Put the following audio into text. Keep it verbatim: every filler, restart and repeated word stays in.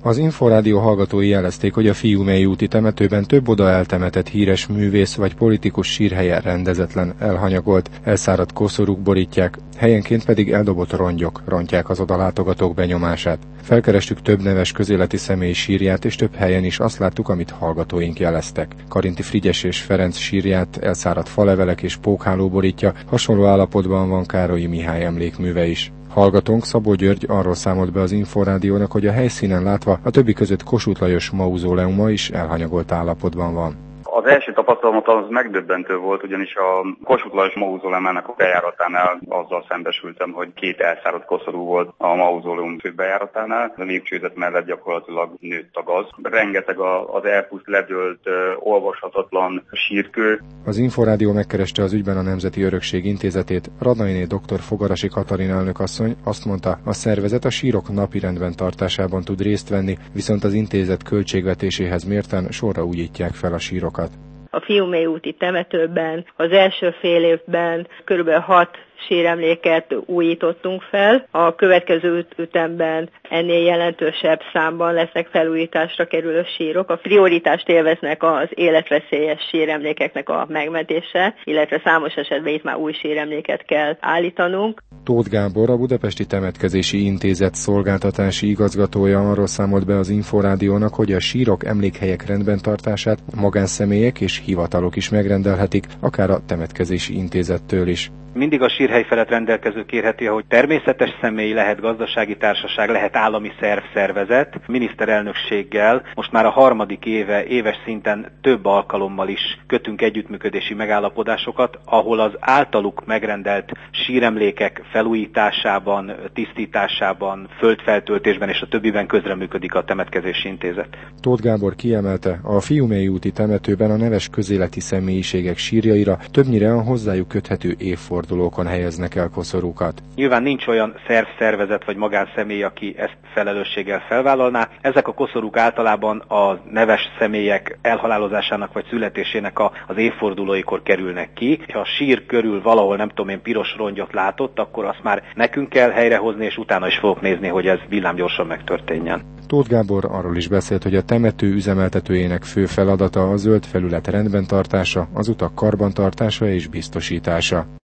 Az Inforádió hallgatói jelezték, hogy a Fiumei úti temetőben több oda eltemetett híres művész vagy politikus sírhelye rendezetlen, elhanyagolt, elszáradt koszorúk borítják, helyenként pedig eldobott rongyok rontják az odalátogatók benyomását. Felkerestük több neves közéleti személy sírját, és több helyen is azt láttuk, amit hallgatóink jeleztek. Karinti Frigyes és Ferenc sírját elszáradt falevelek és pókháló borítja, hasonló állapotban van Károlyi Mihály emlékműve is. Hallgatónk Szabó György arról számolt be az Inforádiónak, hogy a helyszínen látva a többi között Kossuth Lajos mauzóleuma is elhanyagolt állapotban van. Az első tapasztalatom az megdöbbentő volt, ugyanis a Kossuth Lajos mauzóleumának a bejáratánál azzal szembesültem, hogy két elszáradt koszorú volt a mauzóleum fő bejáratánál. A lépcsőzet mellett gyakorlatilag nőtt a gaz. Rengeteg az elpuszt, ledőlt, olvashatatlan sírkő. Az Inforádió megkereste az ügyben a Nemzeti Örökség Intézetét. Radnainé dr. Fogarasi Katalin elnökasszony azt mondta, a szervezet a sírok napirendben tartásában tud részt venni, viszont az intézet költségvetéséhez mérten sorra újítják fel a sírokat. A Fiumei úti temetőben az első fél évben körülbelül hat síremléket újítottunk fel. A következő ütemben ennél jelentősebb számban lesznek felújításra kerülő sírok. A prioritást élveznek az életveszélyes síremlékeknek a megmentése, illetve számos esetben itt már új síremléket kell állítanunk. Tóth Gábor, a Budapesti Temetkezési Intézet szolgáltatási igazgatója arról számolt be az Inforádiónak, hogy a sírok emlékhelyek rendben tartását magánszemélyek és hivatalok is megrendelhetik, akár a Temetkezési Intézettől is. Mindig a sírhely felett rendelkező kérheti, hogy természetes személy, lehet gazdasági társaság, lehet állami szerv, szervezet, miniszterelnökséggel. Most már a harmadik éve, éves szinten több alkalommal is kötünk együttműködési megállapodásokat, ahol az általuk megrendelt síremlékek felújításában, tisztításában, földfeltöltésben és a többiben közreműködik a Temetkezési Intézet. Tóth Gábor kiemelte, a Fiumei úti temetőben a neves közéleti személyiségek sírjaira többnyire a hozzájuk köthető évfordulókon helyeznek el koszorúkat. Nyilván nincs olyan szerv, szervezet vagy magánszemély, aki ezt felelősséggel felvállalná. Ezek a koszorúk általában a neves személyek elhalálozásának vagy születésének a, az évfordulóikor kerülnek ki. Ha a sír körül valahol nem tudom én piros rongyot látott, akkor azt már nekünk kell helyrehozni, és utána is fogok nézni, hogy ez villámgyorsan megtörténjen. Tóth Gábor arról is beszélt, hogy a temető üzemeltetőjének fő feladata a zöld felület rendben tartása, az utak karbantartása és biztosítása.